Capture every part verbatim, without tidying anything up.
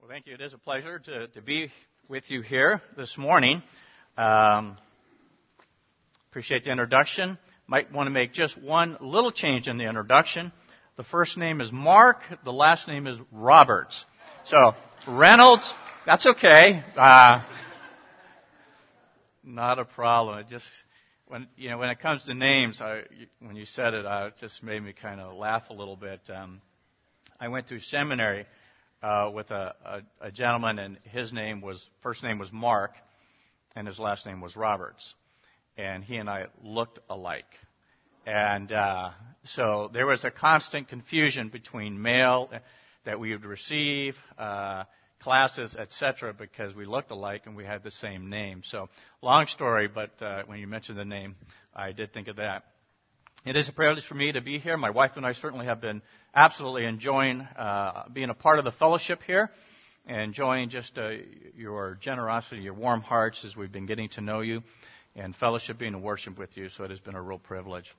Well, thank you. It is a pleasure to, to be with you here this morning. Um, appreciate the introduction. Might want to make just one little change in the introduction. The first name is Mark. The last name is Roberts. So, Reynolds, that's okay. Uh, not a problem. It just, when, you know, when it comes to names, I, when you said it, uh, it just made me kind of laugh a little bit. Um, I went through seminary Uh, with a, a, a gentleman, and his name was, first name was Mark, and his last name was Roberts. And he and I looked alike. And uh, so there was a constant confusion between mail that we would receive, uh, classes, et cetera, because we looked alike and we had the same name. So long story, but uh, when you mentioned the name, I did think of that. It is a privilege for me to be here. My wife and I certainly have been absolutely enjoying uh, being a part of the fellowship here and enjoying just uh, your generosity, your warm hearts as we've been getting to know you and fellowshipping and worship with you. So it has been a real privilege.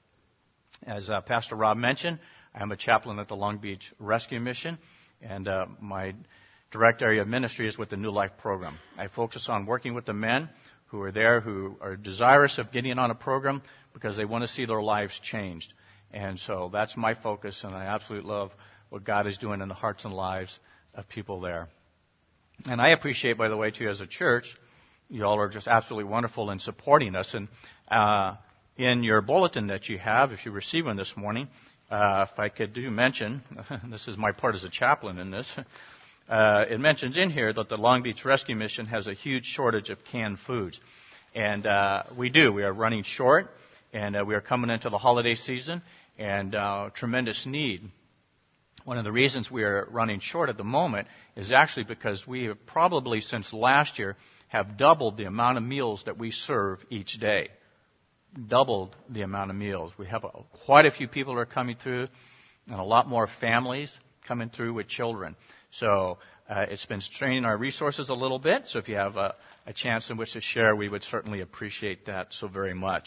As uh, Pastor Rob mentioned, I am a chaplain at the Long Beach Rescue Mission, and uh, my direct area of ministry is with the New Life program. I focus on working with the men who are there, who are desirous of getting on a program because they want to see their lives changed. And so that's my focus, and I absolutely love what God is doing in the hearts and lives of people there. And I appreciate, by the way, too, as a church, you all are just absolutely wonderful in supporting us. And uh, in your bulletin that you have, if you receive one this morning, uh, if I could do mention, this is my part as a chaplain in this, uh, it mentions in here that the Long Beach Rescue Mission has a huge shortage of canned foods. And uh, we do. We are running short, and uh, we are coming into the holiday season, and uh, tremendous need. One of the reasons we are running short at the moment is actually because we have probably since last year have doubled the amount of meals that we serve each day. Doubled the amount of meals. We have a, quite a few people who are coming through, and a lot more families coming through with children. So uh, it's been straining our resources a little bit. So if you have a, a chance in which to share, we would certainly appreciate that so very much.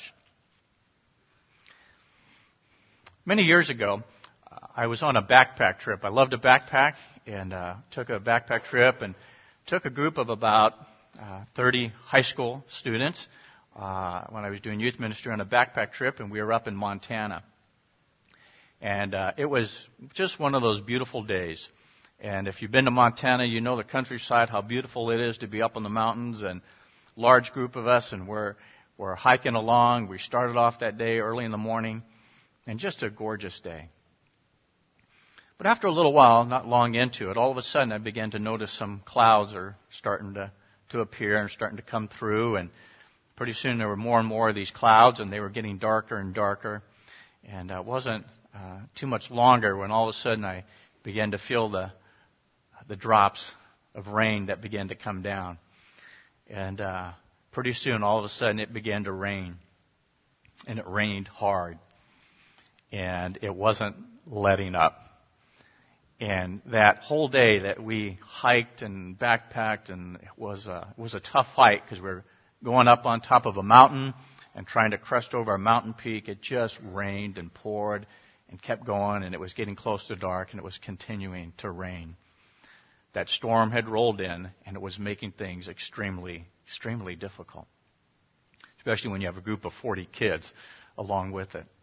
Many years ago, uh, I was on a backpack trip. I love to backpack, and uh, took a backpack trip and took a group of about uh, thirty high school students uh, when I was doing youth ministry on a backpack trip, and we were up in Montana. And uh, it was just one of those beautiful days. And if you've been to Montana, you know the countryside, how beautiful it is to be up in the mountains, and large group of us, and we're, we're hiking along. We started off that day early in the morning. And just a gorgeous day. But after a little while, not long into it, all of a sudden I began to notice some clouds are starting to, to appear and starting to come through. And pretty soon there were more and more of these clouds, and they were getting darker and darker. And uh, it wasn't uh, too much longer when all of a sudden I began to feel the the drops of rain that began to come down. And uh, pretty soon, all of a sudden, it began to rain. And it rained hard. And it wasn't letting up. And that whole day that we hiked and backpacked, and it was a, it was a tough hike because we were going up on top of a mountain and trying to crest over a mountain peak. It just rained and poured and kept going, and it was getting close to dark, and it was continuing to rain. That storm had rolled in, and it was making things extremely, extremely difficult, especially when you have a group of forty kids along with it.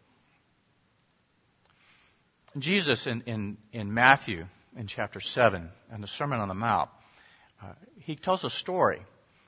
Jesus in, in, in Matthew, in chapter seven, in the Sermon on the Mount, uh, he tells a story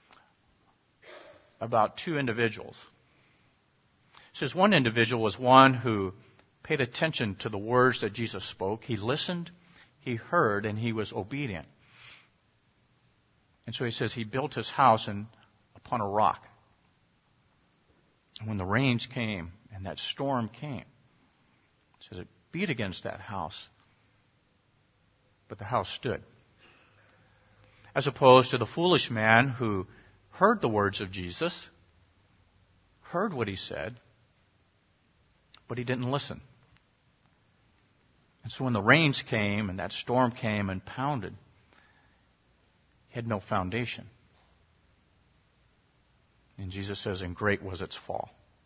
about two individuals. He says one individual was one who paid attention to the words that Jesus spoke. He listened, he heard, and he was obedient. And so he says he built his house in, upon a rock. And when the rains came and that storm came, he says it beat against that house, but the house stood. As opposed to the foolish man who heard the words of Jesus, heard what he said, but he didn't listen. And so when the rains came and that storm came and pounded, he had no foundation. And Jesus says, and great was its fall.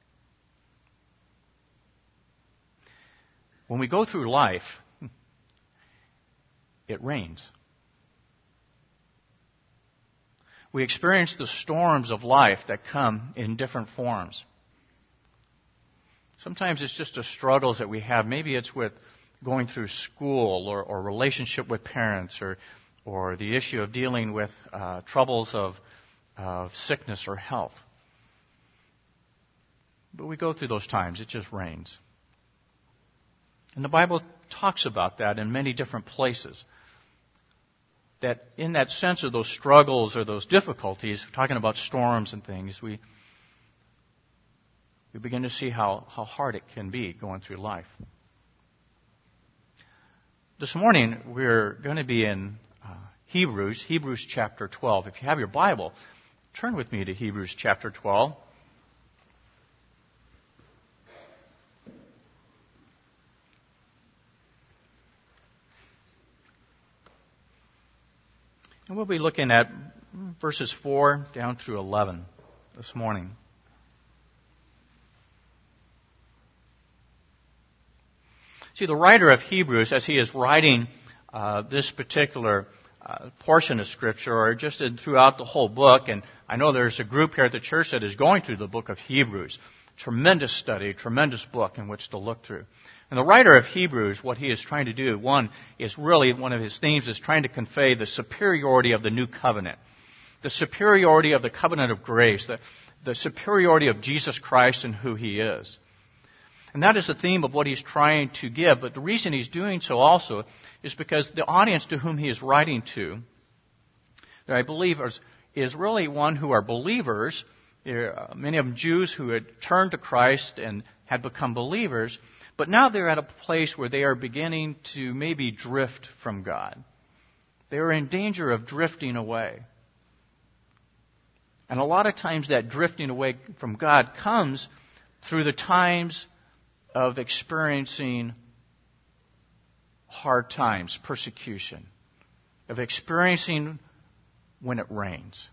When we go through life, it rains. We experience the storms of life that come in different forms. Sometimes it's just the struggles that we have. Maybe it's with going through school or, or relationship with parents or, or the issue of dealing with uh, troubles of, of sickness or health. But we go through those times. It just rains. And the Bible talks about that in many different places. That in that sense of those struggles or those difficulties, talking about storms and things, we we begin to see how, how hard it can be going through life. This morning, we're going to be in uh, Hebrews, Hebrews chapter twelve. If you have your Bible, turn with me to Hebrews chapter twelve. And we'll be looking at verses four down through eleven this morning. See, the writer of Hebrews, as he is writing uh, this particular uh, portion of Scripture, or just in, throughout the whole book, and I know there's a group here at the church that is going through the book of Hebrews. Tremendous study, tremendous book in which to look through. And the writer of Hebrews, what he is trying to do, one, is really one of his themes is trying to convey the superiority of the new covenant. The superiority of the covenant of grace. The, the superiority of Jesus Christ and who he is. And that is the theme of what he's trying to give. But the reason he's doing so also is because the audience to whom he is writing to, that I believe is, is really one who are believers. Many of them Jews who had turned to Christ and had become believers. But now they're at a place where they are beginning to maybe drift from God. They are in danger of drifting away. And a lot of times that drifting away from God comes through the times of experiencing hard times, persecution, of experiencing when it rains.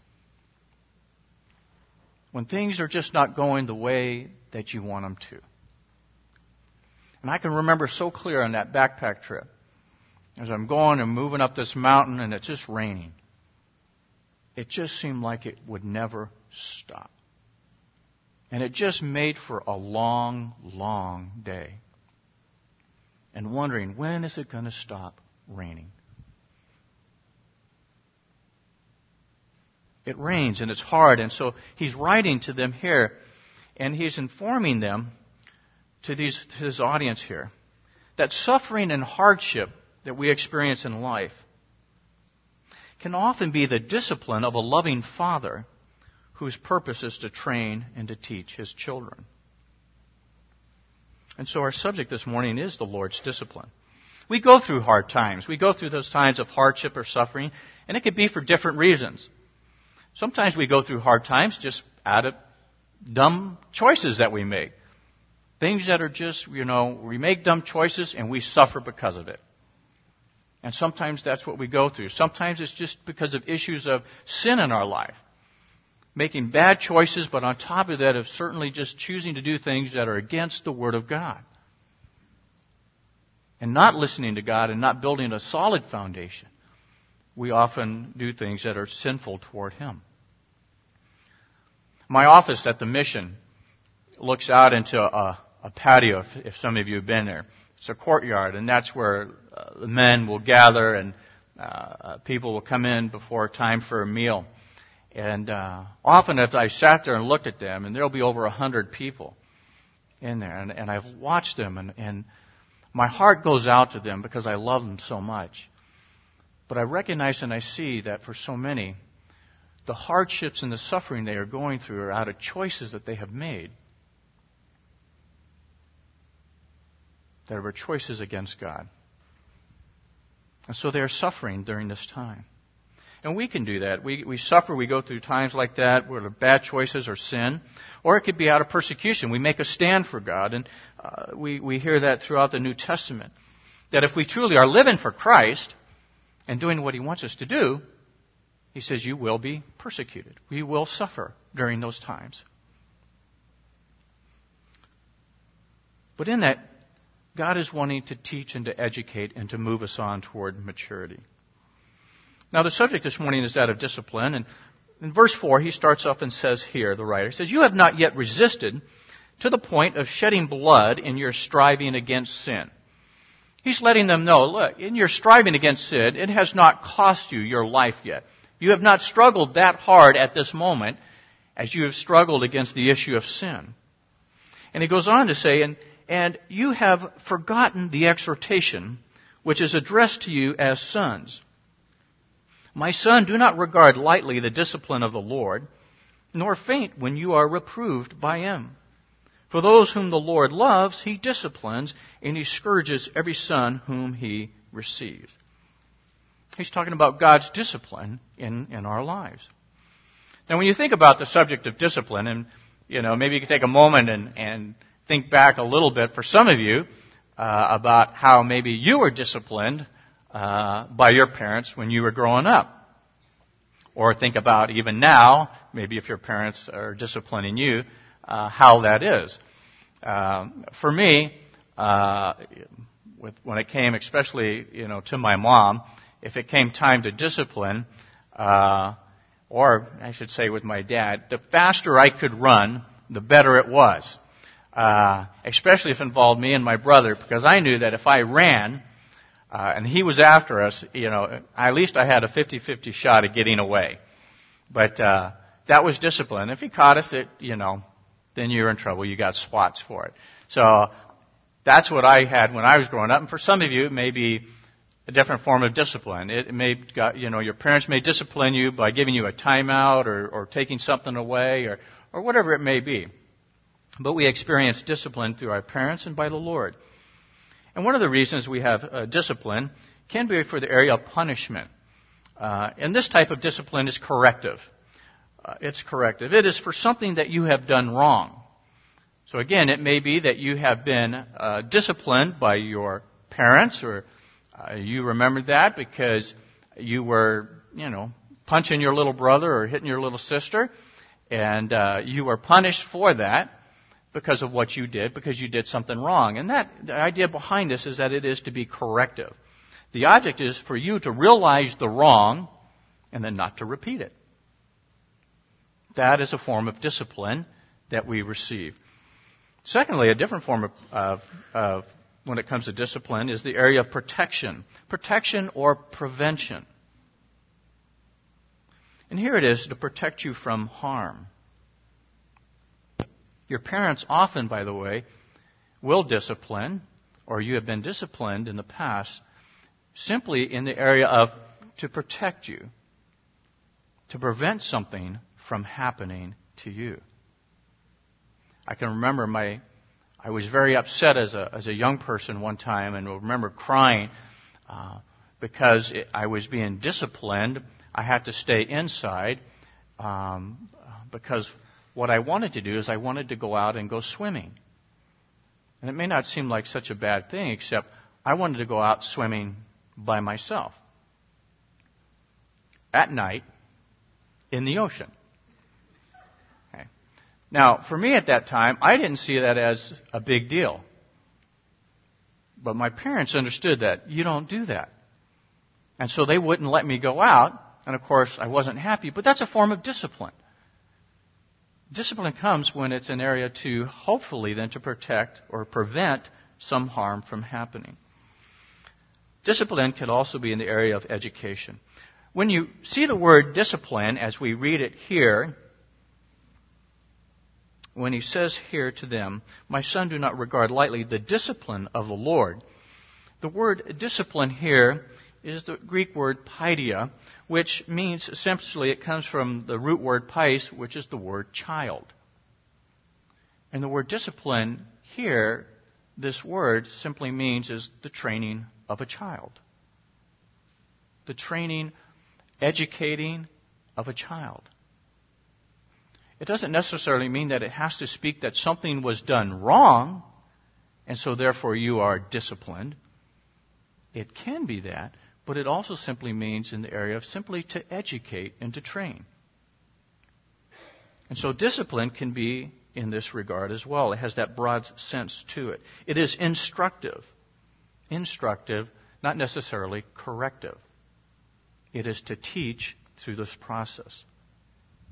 When things are just not going the way that you want them to. And I can remember so clear on that backpack trip, as I'm going and moving up this mountain and it's just raining. It just seemed like it would never stop. And it just made for a long, long day. And wondering, when is it going to stop raining? It rains and it's hard. And so he's writing to them here and he's informing them to, these, to his audience here that suffering and hardship that we experience in life can often be the discipline of a loving father whose purpose is to train and to teach his children. And so our subject this morning is the Lord's discipline. We go through hard times. We go through those times of hardship or suffering, and it could be for different reasons. Sometimes we go through hard times just out of dumb choices that we make. Things that are just, you know, we make dumb choices and we suffer because of it. And sometimes that's what we go through. Sometimes it's just because of issues of sin in our life. Making bad choices, but on top of that, of certainly just choosing to do things that are against the Word of God. And not listening to God and not building a solid foundation. We often do things that are sinful toward Him. My office at the mission looks out into a, a patio, if, if some of you have been there. It's a courtyard, and that's where uh, the men will gather and uh, people will come in before time for a meal. And uh, often if I sat there and looked at them, and there'll be over a hundred people in there, and, and I've watched them, and, and my heart goes out to them because I love them so much. But I recognize and I see that for so many, the hardships and the suffering they are going through are out of choices that they have made. That are choices against God. And so they are suffering during this time. And we can do that. We, we suffer, we go through times like that where the bad choices or sin. Or it could be out of persecution. We make a stand for God. And uh, we, we hear that throughout the New Testament. That if we truly are living for Christ and doing what He wants us to do, He says you will be persecuted. We will suffer during those times. But in that, God is wanting to teach and to educate and to move us on toward maturity. Now, the subject this morning is that of discipline, and In verse four, he starts off and says here, the writer says, "You have not yet resisted to the point of shedding blood in your striving against sin." He's letting them know, look, in your striving against sin, it has not cost you your life yet. You have not struggled that hard at this moment as you have struggled against the issue of sin. And he goes on to say, and, and you have forgotten the exhortation which is addressed to you as sons. My son, do not regard lightly the discipline of the Lord, nor faint when you are reproved by him. For those whom the Lord loves, he disciplines, and he scourges every son whom he receives. He's talking about God's discipline in, in our lives. Now, when you think about the subject of discipline, and you know, maybe you can take a moment and, and think back a little bit for some of you uh, about how maybe you were disciplined uh, by your parents when you were growing up. Or think about even now, maybe if your parents are disciplining you, Uh, how that is. Um, for me, uh, with, when it came, especially you know, to my mom, if it came time to discipline, uh, or I should say with my dad, the faster I could run, the better it was. Uh, especially if it involved me and my brother, because I knew that if I ran uh, and he was after us, you know, at least I had a fifty-fifty shot of getting away. But uh, that was discipline. If he caught us, it you know. then you're in trouble. You got swats for it. So that's what I had when I was growing up. And for some of you, it may be a different form of discipline. It may, you know, your parents may discipline you by giving you a timeout or, or taking something away or, or whatever it may be. But we experience discipline through our parents and by the Lord. And one of the reasons we have uh, discipline can be for the area of punishment. Uh, and this type of discipline is corrective. Uh, it's corrective. It is for something that you have done wrong. So again, it may be that you have been uh, disciplined by your parents, or uh, you remembered that because you were, you know, punching your little brother or hitting your little sister, and uh, you were punished for that because of what you did, because you did something wrong. And that the idea behind this is that it is to be corrective. The object is for you to realize the wrong and then not to repeat it. That is a form of discipline that we receive. Secondly, a different form of, of, of, when it comes to discipline, is the area of protection. Protection or prevention. And here it is to protect you from harm. Your parents often, by the way, will discipline, or you have been disciplined in the past, simply in the area of to protect you, to prevent something from happening to you. I can remember my, I was very upset as a as a young person one time, and I remember crying uh, because it, I was being disciplined. I had to stay inside um, because what I wanted to do is I wanted to go out and go swimming. And it may not seem like such a bad thing, except I wanted to go out swimming by myself at night in the ocean. Now, for me at that time, I didn't see that as a big deal. But my parents understood that you don't do that. And so they wouldn't let me go out. And of course, I wasn't happy. But that's a form of discipline. Discipline comes when it's an area to hopefully then to protect or prevent some harm from happening. Discipline can also be in the area of education. When you see the word discipline as we read it here, when he says here to them, my son, do not regard lightly the discipline of the Lord. The word discipline here is the Greek word paideia, which means essentially it comes from the root word pais, which is the word child. And the word discipline here, this word simply means is the training of a child. The training, educating of a child. It doesn't necessarily mean that it has to speak that something was done wrong, and so therefore you are disciplined. It can be that, but it also simply means in the area of simply to educate and to train. And so discipline can be in this regard as well. It has that broad sense to it. It is instructive. Instructive, not necessarily corrective. It is to teach through this process.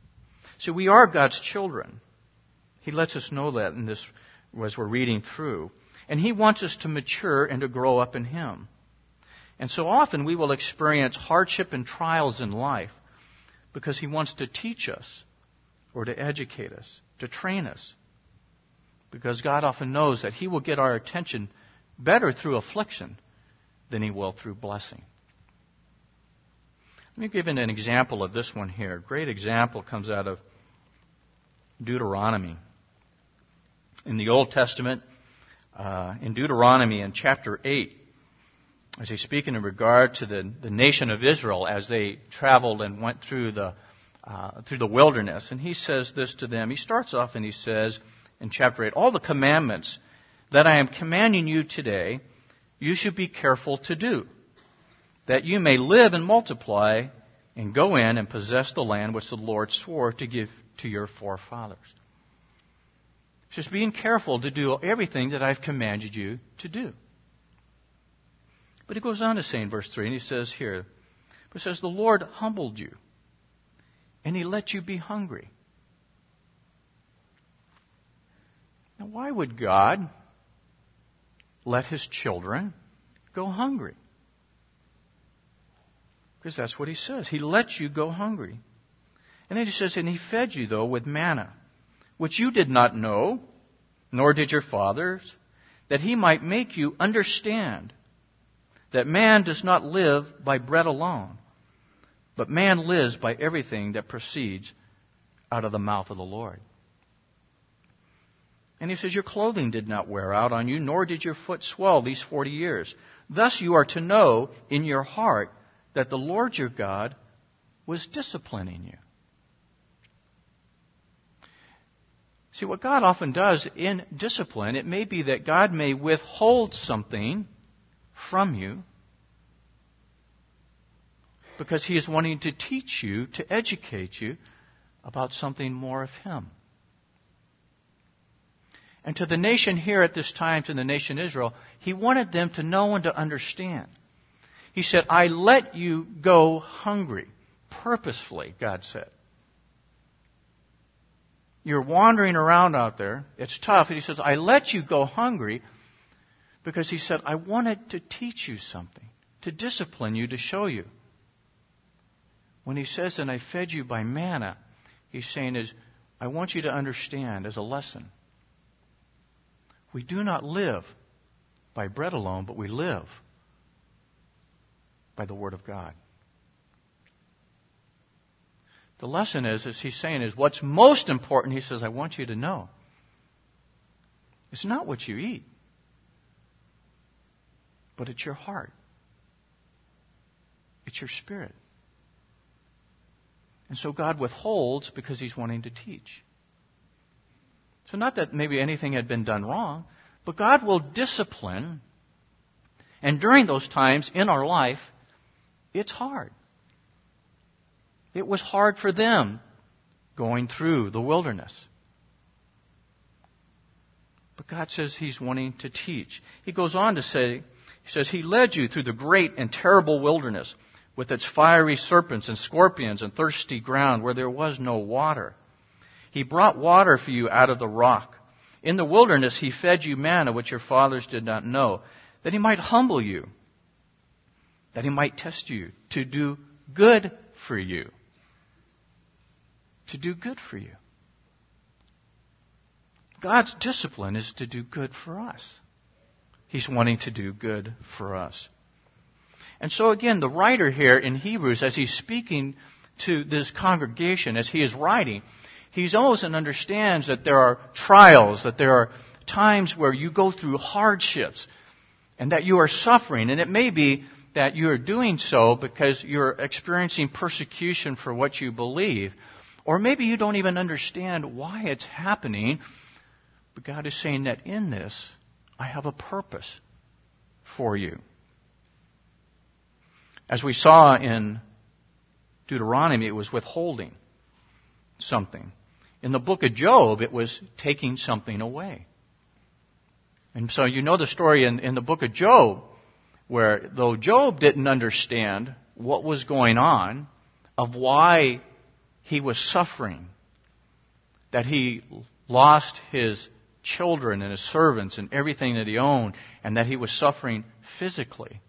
So we are God's children. He lets us know that in this as we're reading through. And He wants us to mature and to grow up in Him. And so often we will experience hardship and trials in life because He wants to teach us or to educate us, to train us. Because God often knows that He will get our attention better through affliction than He will through blessing. Let me give you an example of this one here. A great example comes out of Deuteronomy. In the Old Testament, uh, in Deuteronomy in chapter eight, as he's speaking in regard to the, the nation of Israel as they traveled and went through the uh, through the wilderness, and he says this to them. He starts off and he says in chapter eight, all the commandments that I am commanding you today, you should be careful to do, that you may live and multiply and go in and possess the land which the Lord swore to give to your forefathers. Just being careful to do everything that I've commanded you to do. But he goes on to say in verse three, and he says here, it says, the Lord humbled you, and He let you be hungry. Now, why would God let His children go hungry? Because that's what He says. He let you go hungry. And then He says, and He fed you, though, with manna, which you did not know, nor did your fathers, that He might make you understand that man does not live by bread alone, but man lives by everything that proceeds out of the mouth of the Lord. And He says, your clothing did not wear out on you, nor did your foot swell these forty years. Thus you are to know in your heart that the Lord your God was disciplining you. See, what God often does in discipline, it may be that God may withhold something from you because He is wanting to teach you, to educate you about something more of Him. And to the nation here at this time, to the nation Israel, He wanted them to know and to understand. He said, I let you go hungry, purposefully, God said. You're wandering around out there. It's tough. And He says, I let you go hungry because He said, I wanted to teach you something, to discipline you, to show you. When He says, and I fed you by manna, He's saying is, I want you to understand as a lesson. We do not live by bread alone, but we live by the Word of God. The lesson is, as He's saying, is what's most important, He says, I want you to know. It's not what you eat, but it's your heart. It's your spirit. And so God withholds because He's wanting to teach. So not that maybe anything had been done wrong, but God will discipline. And during those times in our life, it's hard. It was hard for them going through the wilderness. But God says He's wanting to teach. He goes on to say, He says, He led you through the great and terrible wilderness with its fiery serpents and scorpions and thirsty ground where there was no water. He brought water for you out of the rock. In the wilderness He fed you manna which your fathers did not know, that He might humble you, that He might test you, to do good for you. To do good for you. God's discipline is to do good for us. He's wanting to do good for us. And so again, the writer here in Hebrews, as he's speaking to this congregation, as he is writing, he knows and understands that there are trials, that there are times where you go through hardships, and that you are suffering. And it may be that you are doing so because you're experiencing persecution for what you believe. Or maybe you don't even understand why it's happening. But God is saying that in this, I have a purpose for you. As we saw in Deuteronomy, it was withholding something. In the book of Job, it was taking something away. And so you know the story in, in the book of Job, where though Job didn't understand what was going on, of why he was suffering that he lost his children and his servants and everything that he owned, and that he was suffering physically.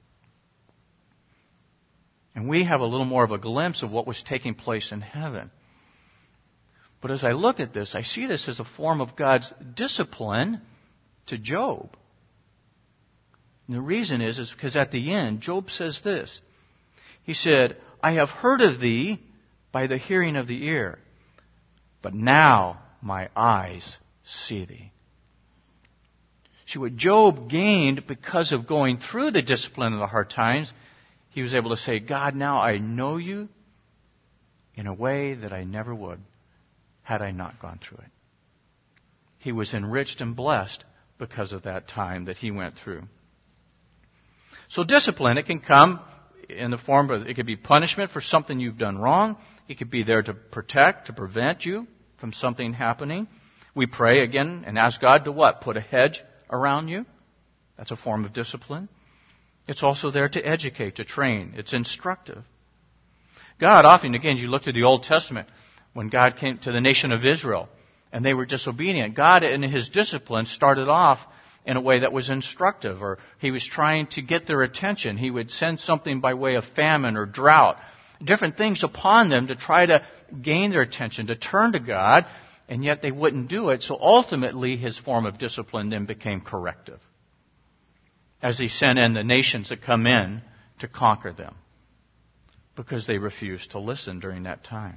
And we have a little more of a glimpse of what was taking place in heaven. But as I look at this, I see this as a form of God's discipline to Job. And the reason is, is because at the end, Job says this. He said, I have heard of thee by the hearing of the ear, but now my eyes see thee. See, what Job gained because of going through the discipline of the hard times, he was able to say, God, now I know you in a way that I never would had I not gone through it. He was enriched and blessed because of that time that he went through. So discipline, it can come in the form of, it could be punishment for something you've done wrong. It could be there to protect, to prevent you from something happening. We pray again and ask God to what? Put a hedge around you. That's a form of discipline. It's also there to educate, to train. It's instructive. God often, again, you look to the Old Testament, when God came to the nation of Israel and they were disobedient, God in His discipline started off in a way that was instructive, or He was trying to get their attention. He would send something by way of famine or drought, different things upon them to try to gain their attention, to turn to God, and yet they wouldn't do it. So ultimately, His form of discipline then became corrective, as He sent in the nations that come in to conquer them, because they refused to listen during that time.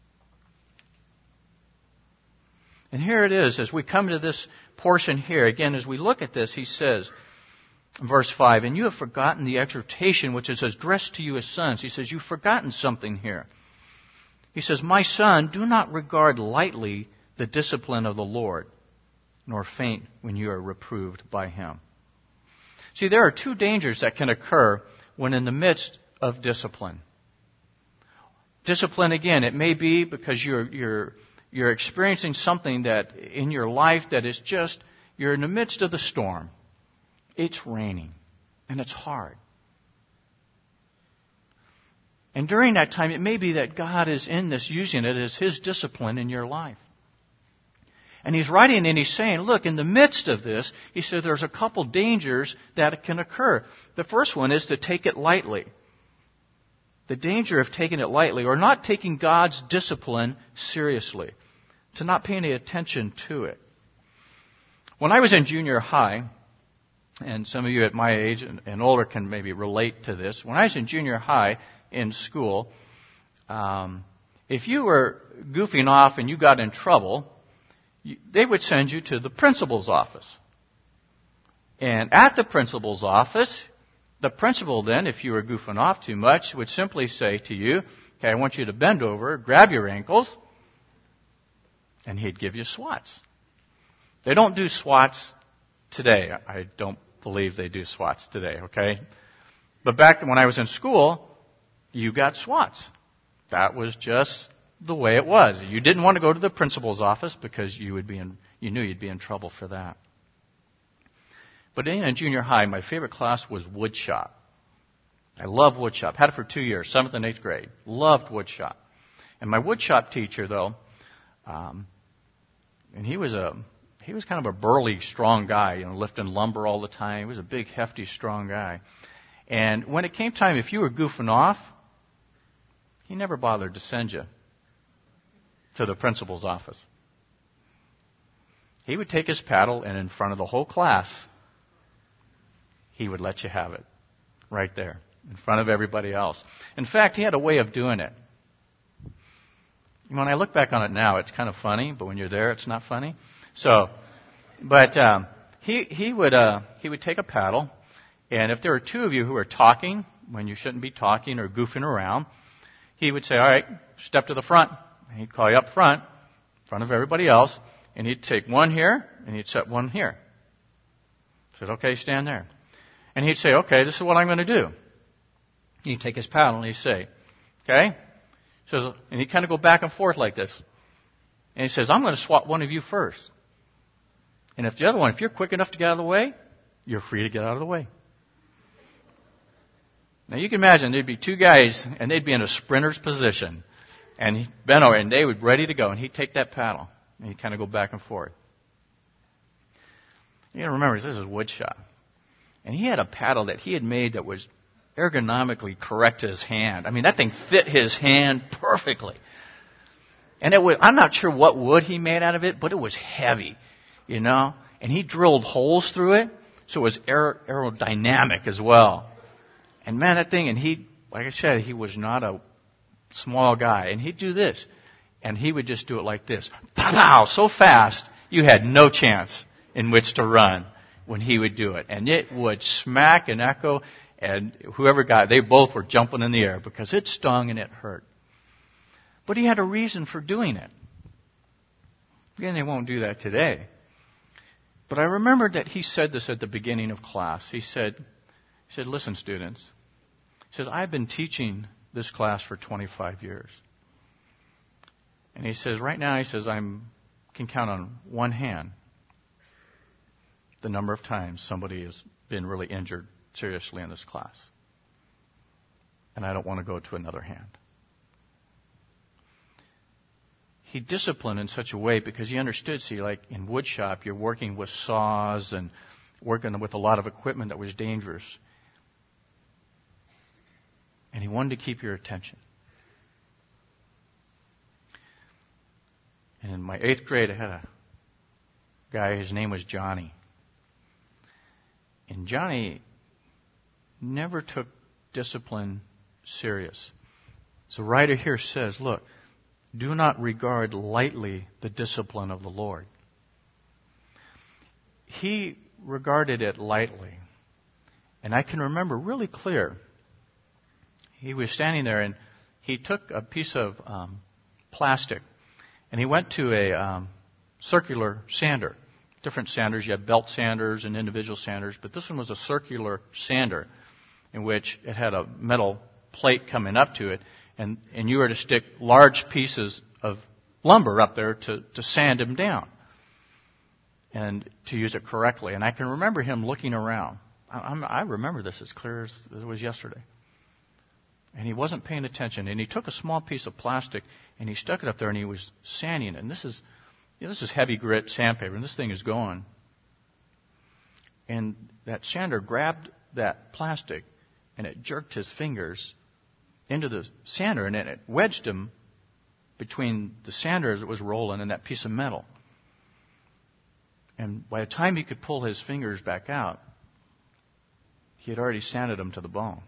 And here it is, as we come to this portion here, again, as we look at this, he says, verse five, and you have forgotten the exhortation which is addressed to you as sons. He says, you've forgotten something here. He says, my son, do not regard lightly the discipline of the Lord, nor faint when you are reproved by Him. See, there are two dangers that can occur when in the midst of discipline. Discipline, again, it may be because you're, you're, you're experiencing something that in your life that is just, you're in the midst of the storm. It's raining, and it's hard. And during that time, it may be that God is in this, using it as His discipline in your life. And He's writing and He's saying, look, in the midst of this, He said there's a couple dangers that can occur. The first one is to take it lightly. The danger of taking it lightly, or not taking God's discipline seriously, to not paying any attention to it. When I was in junior high, and some of you at my age and, and older can maybe relate to this. When I was in junior high in school, um, if you were goofing off and you got in trouble, you, they would send you to the principal's office. And at the principal's office, the principal then, if you were goofing off too much, would simply say to you, okay, I want you to bend over, grab your ankles, and he'd give you swats. They don't do swats today. I don't believe they do swats today, okay? But back when I was in school, you got swats. That was just the way it was. You didn't want to go to the principal's office because you would be in, you knew you'd be in trouble for that. But in junior high, my favorite class was woodshop. I love woodshop. Had it for two years, seventh and eighth grade. Loved woodshop. And my woodshop teacher, though, um, and he was a he was kind of a burly, strong guy, you know, lifting lumber all the time. He was a big, hefty, strong guy. And when it came time, if you were goofing off, he never bothered to send you to the principal's office. He would take his paddle, and in front of the whole class, he would let you have it right there in front of everybody else. In fact, he had a way of doing it. When I look back on it now, it's kind of funny, but when you're there, it's not funny. So, but um, he he would uh, he would take a paddle, and if there were two of you who were talking when you shouldn't be talking or goofing around, he would say, "All right, step to the front." And he'd call you up front, in front of everybody else, and he'd take one here and he'd set one here. He said, "Okay, stand there." And he'd say, "Okay, this is what I'm going to do." He'd take his paddle and he'd say, "Okay." So, and he'd kind of go back and forth like this. And he says, "I'm going to swat one of you first. And if the other one, if you're quick enough to get out of the way, you're free to get out of the way." Now you can imagine there'd be two guys and they'd be in a sprinter's position. And he bent over and they would be ready to go. And he'd take that paddle. And you kind of go back and forth. You got to remember, this is wood shop. And he had a paddle that he had made that was ergonomically correct to his hand. I mean, that thing fit his hand perfectly. And it was, I'm not sure what wood he made out of it, but it was heavy, you know. And he drilled holes through it, so it was aer- aerodynamic as well. And man, that thing, and he, like I said, he was not a small guy. And he'd do this. And he would just do it like this. Pow! So fast, you had no chance in which to run when he would do it. And it would smack and echo, and whoever got it, they both were jumping in the air because it stung and it hurt. But he had a reason for doing it. Again, they won't do that today. But I remembered that he said this at the beginning of class. He said, he said, listen, students. He says, I've been teaching this class for twenty-five years. And he says, right now, he says, I can count on one hand the number of times somebody has been really injured seriously in this class. And I don't want to go to another hand. He disciplined in such a way because he understood, see, like in wood shop, you're working with saws and working with a lot of equipment that was dangerous. And he wanted to keep your attention. And in my eighth grade, I had a guy, his name was Johnny. And Johnny never took discipline serious. So the writer here says, look, do not regard lightly the discipline of the Lord. He regarded it lightly. And I can remember really clear. He was standing there and he took a piece of um, plastic and he went to a um, circular sander. Different sanders, you have belt sanders and individual sanders, but this one was a circular sander in which it had a metal plate coming up to it, and, and you were to stick large pieces of lumber up there to, to sand him down and to use it correctly. And I can remember him looking around. I, I'm, I remember this as clear as it was yesterday. And he wasn't paying attention. And he took a small piece of plastic and he stuck it up there and he was sanding it. And this is, you know, this is heavy grit sandpaper, and this thing is going. And that sander grabbed that plastic and it jerked his fingers into the sander, and it wedged him between the sander as it was rolling and that piece of metal. And by the time he could pull his fingers back out, he had already sanded them to the bone.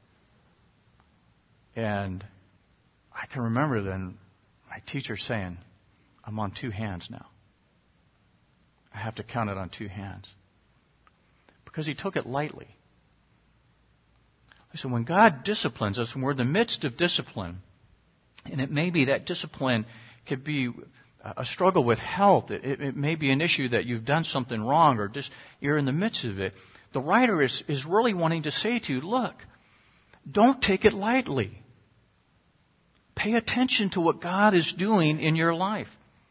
And I can remember then my teacher saying, I'm on two hands now. I have to count it on two hands. Because he took it lightly. Listen, when God disciplines us, when we're in the midst of discipline, and it may be that discipline could be a struggle with health. It, it may be an issue that you've done something wrong or just you're in the midst of it. The writer is, is really wanting to say to you, look, don't take it lightly. Pay attention to what God is doing in your life.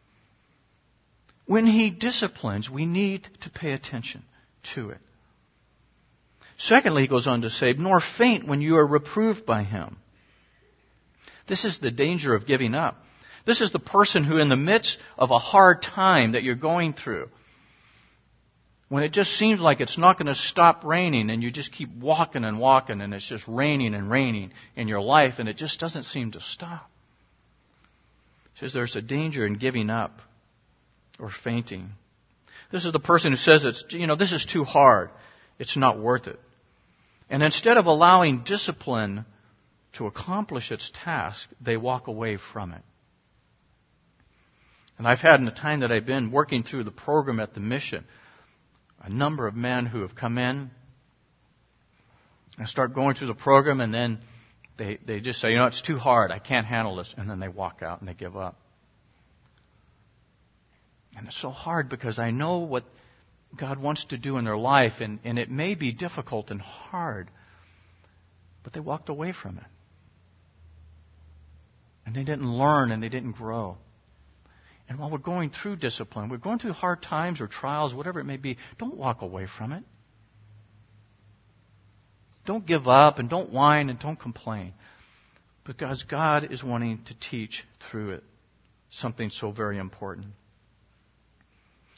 When He disciplines, we need to pay attention to it. Secondly, he goes on to say, nor faint when you are reproved by Him. This is the danger of giving up. This is the person who in the midst of a hard time that you're going through, when it just seems like it's not going to stop raining and you just keep walking and walking and it's just raining and raining in your life and it just doesn't seem to stop. He says there's a danger in giving up or fainting. This is the person who says, it's, you know, this is too hard. It's not worth it. And instead of allowing discipline to accomplish its task, they walk away from it. And I've had in the time that I've been working through the program at the mission, a number of men who have come in and start going through the program, and then they, they just say, you know, it's too hard. I can't handle this. And then they walk out and they give up. And it's so hard because I know what God wants to do in their life, and, and it may be difficult and hard, but they walked away from it. And they didn't learn and they didn't grow. And while we're going through discipline, we're going through hard times or trials, whatever it may be, don't walk away from it. Don't give up and don't whine and don't complain. Because God is wanting to teach through it something so very important.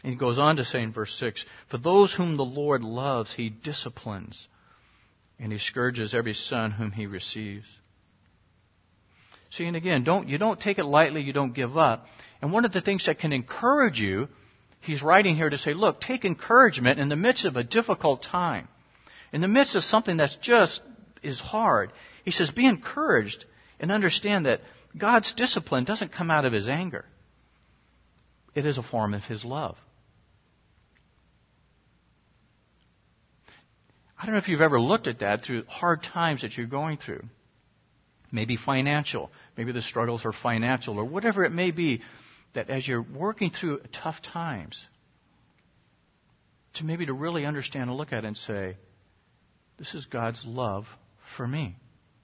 And he goes on to say in verse six, for those whom the Lord loves, he disciplines, and he scourges every son whom he receives. See, and again, don't, you don't take it lightly, you don't give up. And one of the things that can encourage you, he's writing here to say, look, take encouragement in the midst of a difficult time. In the midst of something that's just is hard. He says, be encouraged and understand that God's discipline doesn't come out of his anger. It is a form of his love. I don't know if you've ever looked at that through hard times that you're going through. Maybe financial. Maybe the struggles are financial or whatever it may be, that as you're working through tough times, to maybe to really understand and look at it and say, this is God's love for me.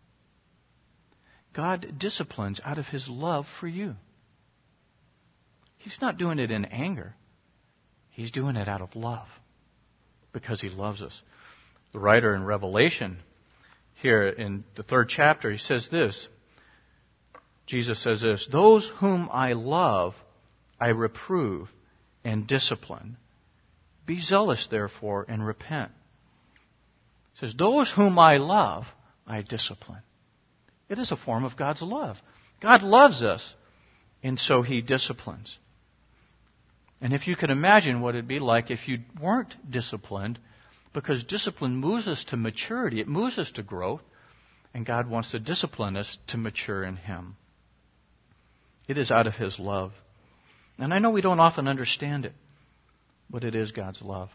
God disciplines out of his love for you. He's not doing it in anger. He's doing it out of love because he loves us. The writer in Revelation, here in the third chapter, he says this. Jesus says this, those whom I love, I reprove and discipline. Be zealous, therefore, and repent. He says, those whom I love, I discipline. It is a form of God's love. God loves us, and so he disciplines. And if you could imagine what it'd be like if you weren't disciplined, because discipline moves us to maturity. It moves us to growth. And God wants to discipline us to mature in him. It is out of his love. And I know we don't often understand it, but it is God's love.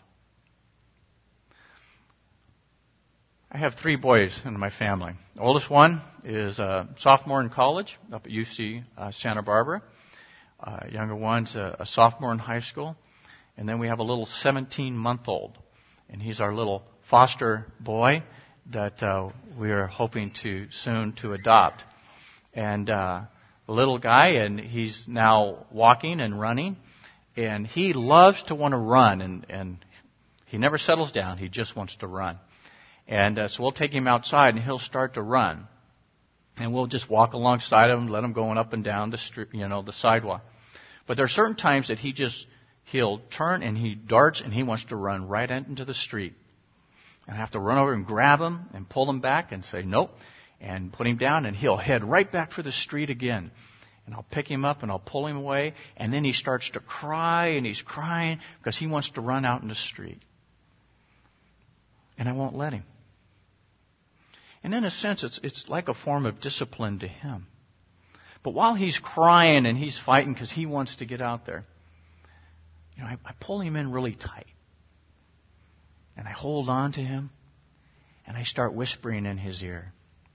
I have three boys in my family. The oldest one is a sophomore in college up at U C uh, Santa Barbara. Uh, younger one's a, a sophomore in high school. And then we have a little seventeen-month-old. And he's our little foster boy that uh, we are hoping to soon to adopt. And uh, the little guy, and he's now walking and running. And he loves to want to run. And, and he never settles down. He just wants to run. And uh, so we'll take him outside, and he'll start to run. And we'll just walk alongside him, let him going up and down the street, you know, the sidewalk. But there are certain times that he just... He'll turn and he darts and he wants to run right into the street. And I have to run over and grab him and pull him back and say, nope, and put him down, and he'll head right back for the street again. And I'll pick him up and I'll pull him away, and then he starts to cry, and he's crying because he wants to run out in the street. And I won't let him. And in a sense, it's, it's like a form of discipline to him. But while he's crying and he's fighting because he wants to get out there, you know, I, I pull him in really tight. And I hold on to him. And I start whispering in his ear,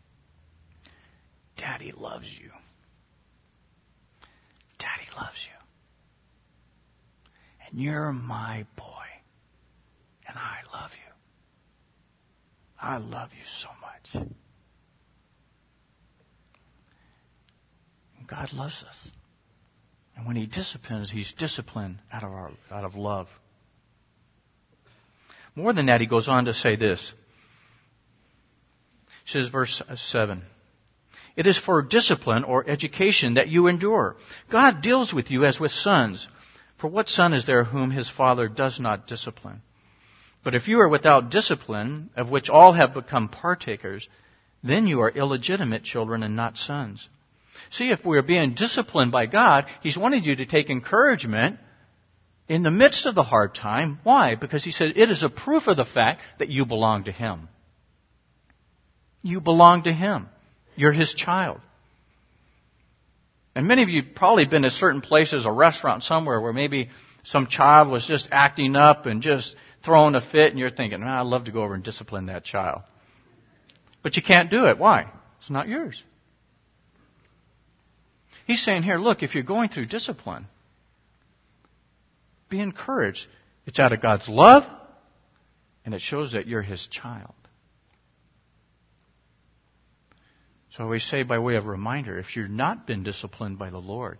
Daddy loves you. Daddy loves you. And you're my boy. And I love you. I love you so much. And God loves us. And when he disciplines, he's disciplined out of our, out of love. More than that, he goes on to say this. He says, verse seven. It is for discipline or education that you endure. God deals with you as with sons. For what son is there whom his father does not discipline? But if you are without discipline, of which all have become partakers, then you are illegitimate children and not sons. See, if we're being disciplined by God, he's wanting you to take encouragement in the midst of the hard time. Why? Because he said it is a proof of the fact that you belong to him. You belong to him. You're his child. And many of you probably been to certain places, a restaurant somewhere, where maybe some child was just acting up and just throwing a fit, and you're thinking, oh, I'd love to go over and discipline that child. But you can't do it. Why? It's not yours. He's saying here, look, if you're going through discipline, be encouraged. It's out of God's love, and it shows that you're his child. So we say by way of reminder, if you've not been disciplined by the Lord,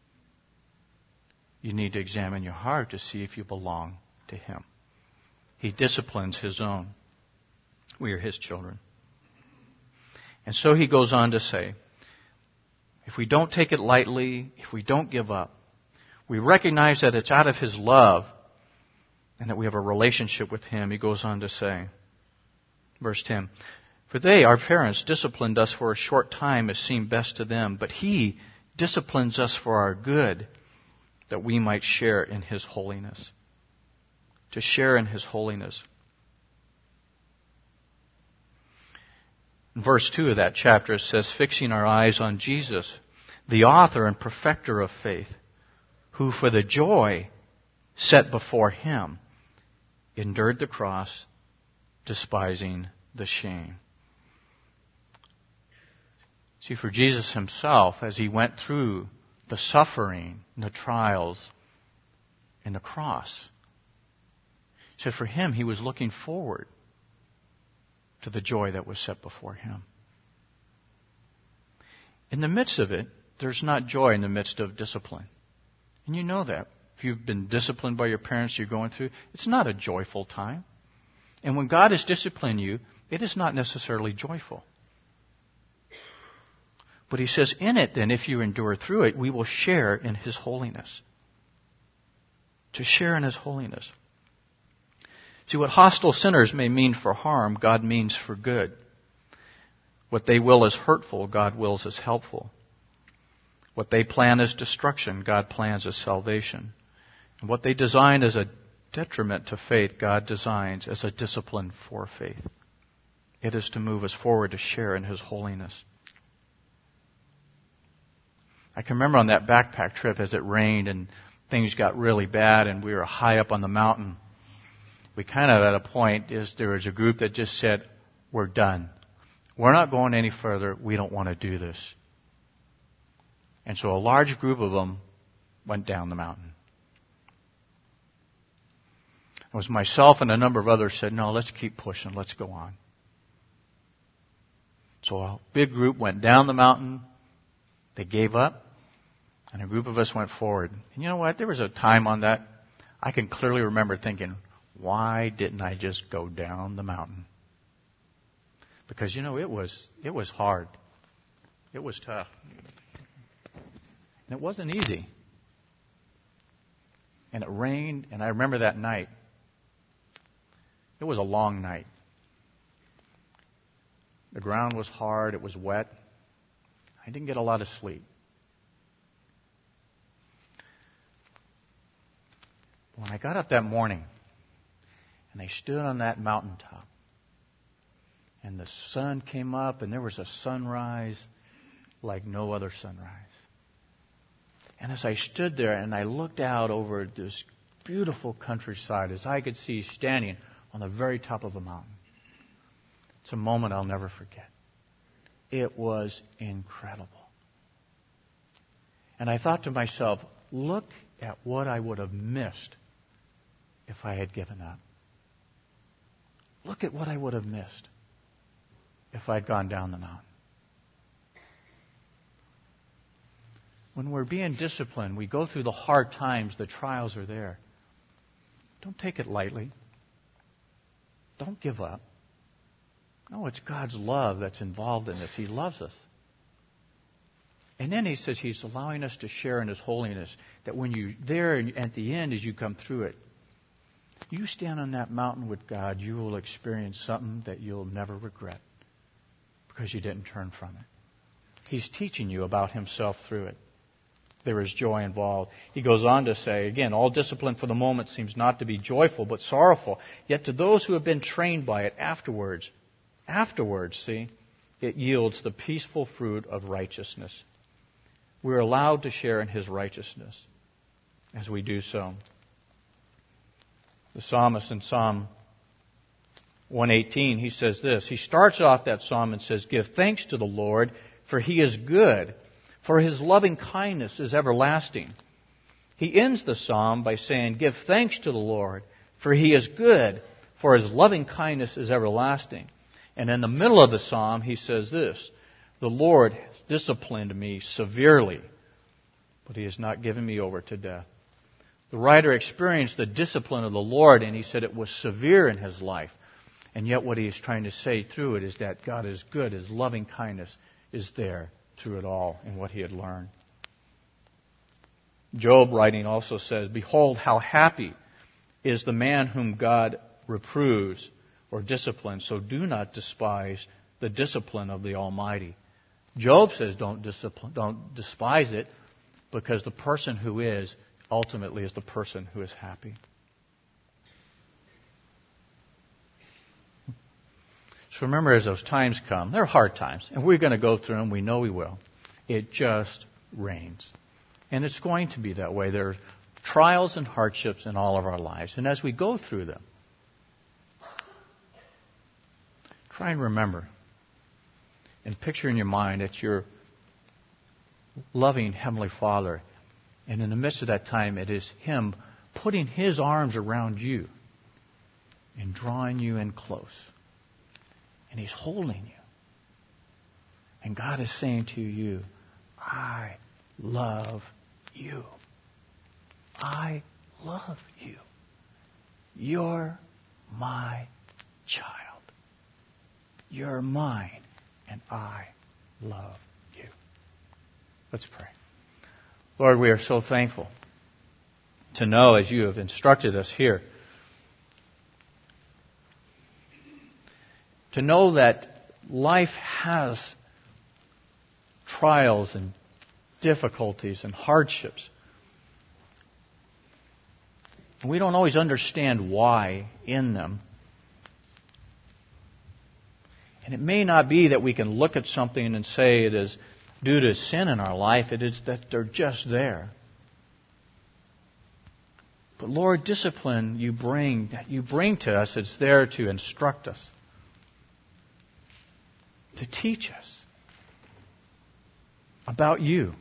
you need to examine your heart to see if you belong to him. He disciplines his own. We are his children. And so he goes on to say, if we don't take it lightly, if we don't give up, we recognize that it's out of his love and that we have a relationship with Him. He goes on to say, verse ten, for they, our parents, disciplined us for a short time as seemed best to them, but He disciplines us for our good, that we might share in His holiness. To share in His holiness. In verse two of that chapter it says, fixing our eyes on Jesus, the author and perfecter of faith, who for the joy set before Him endured the cross, despising the shame. See, for Jesus Himself, as He went through the suffering, and the trials, and the cross, He said for Him, He was looking forward to the joy that was set before Him. In the midst of it, there's not joy in the midst of discipline. And you know that. If you've been disciplined by your parents, you're going through, it's not a joyful time. And when God has disciplined you, it is not necessarily joyful. But He says, in it then, if you endure through it, we will share in His holiness. To share in His holiness. See, what hostile sinners may mean for harm, God means for good. What they will as hurtful, God wills as helpful. What they plan as destruction, God plans as salvation. And what they design as a detriment to faith, God designs as a discipline for faith. It is to move us forward to share in His holiness. I can remember on that backpack trip as it rained and things got really bad and we were high up on the mountain. We kind of at a point is there was a group that just said, we're done. We're not going any further. We don't want to do this. And so a large group of them went down the mountain. It was myself and a number of others said, no, let's keep pushing. Let's go on. So a big group went down the mountain. They gave up. And a group of us went forward. And you know what? There was a time on that. I can clearly remember thinking, why didn't I just go down the mountain? Because, you know, it was it was hard. It was tough. And it wasn't easy. And it rained, and I remember that night. It was a long night. The ground was hard. It was wet. I didn't get a lot of sleep. When I got up that morning, and I stood on that mountaintop, and the sun came up, and there was a sunrise like no other sunrise. And as I stood there and I looked out over this beautiful countryside, as I could see standing on the very top of a mountain, it's a moment I'll never forget. It was incredible. And I thought to myself, look at what I would have missed if I had given up. Look at what I would have missed if I'd gone down the mountain. When we're being disciplined, we go through the hard times, the trials are there. Don't take it lightly. Don't give up. No, it's God's love that's involved in this. He loves us. And then He says He's allowing us to share in His holiness. That when you're there and at the end, as you come through it, you stand on that mountain with God, you will experience something that you'll never regret because you didn't turn from it. He's teaching you about Himself through it. There is joy involved. He goes on to say, again, all discipline for the moment seems not to be joyful but sorrowful. Yet to those who have been trained by it afterwards, afterwards, see, it yields the peaceful fruit of righteousness. We're allowed to share in His righteousness as we do so. The psalmist in Psalm one eighteen, he says this. He starts off that psalm and says, give thanks to the Lord, for He is good, for His loving kindness is everlasting. He ends the psalm by saying, give thanks to the Lord, for He is good, for His loving kindness is everlasting. And in the middle of the psalm, he says this, the Lord has disciplined me severely, but He has not given me over to death. The writer experienced the discipline of the Lord, and he said it was severe in his life. And yet what he is trying to say through it is that God is good. His loving kindness is there through it all in what he had learned. Job, writing, also says, behold how happy is the man whom God reproves or disciplines, so do not despise the discipline of the Almighty. Job says don't discipline, don't despise it, because the person who is ultimately is the person who is happy. So remember, as those times come, they're hard times, and we're going to go through them. We know we will. It just rains. And it's going to be that way. There are trials and hardships in all of our lives. And as we go through them, try and remember and picture in your mind that you're loving Heavenly Father. And in the midst of that time, it is Him putting His arms around you and drawing you in close. And He's holding you. And God is saying to you, I love you. I love you. You're my child. You're mine, and I love you. Let's pray. Lord, we are so thankful to know, as you have instructed us here, to know that life has trials and difficulties and hardships. We don't always understand why in them. And it may not be that we can look at something and say it is due to sin in our life. It is that they're just there. But Lord, discipline you bring, that you bring to us, it's there to instruct us, to teach us about you.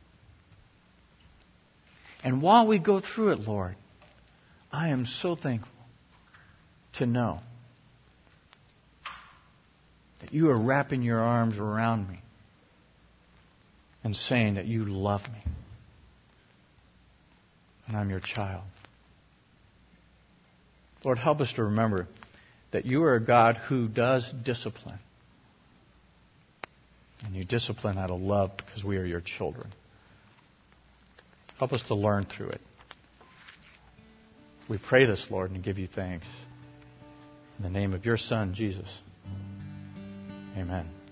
And while we go through it, Lord, I am so thankful to know that you are wrapping your arms around me and saying that you love me and I'm your child. Lord, help us to remember that you are a God who does discipline. And you discipline out of love because we are your children. Help us to learn through it. We pray this, Lord, and give you thanks. In the name of your Son, Jesus. Amen.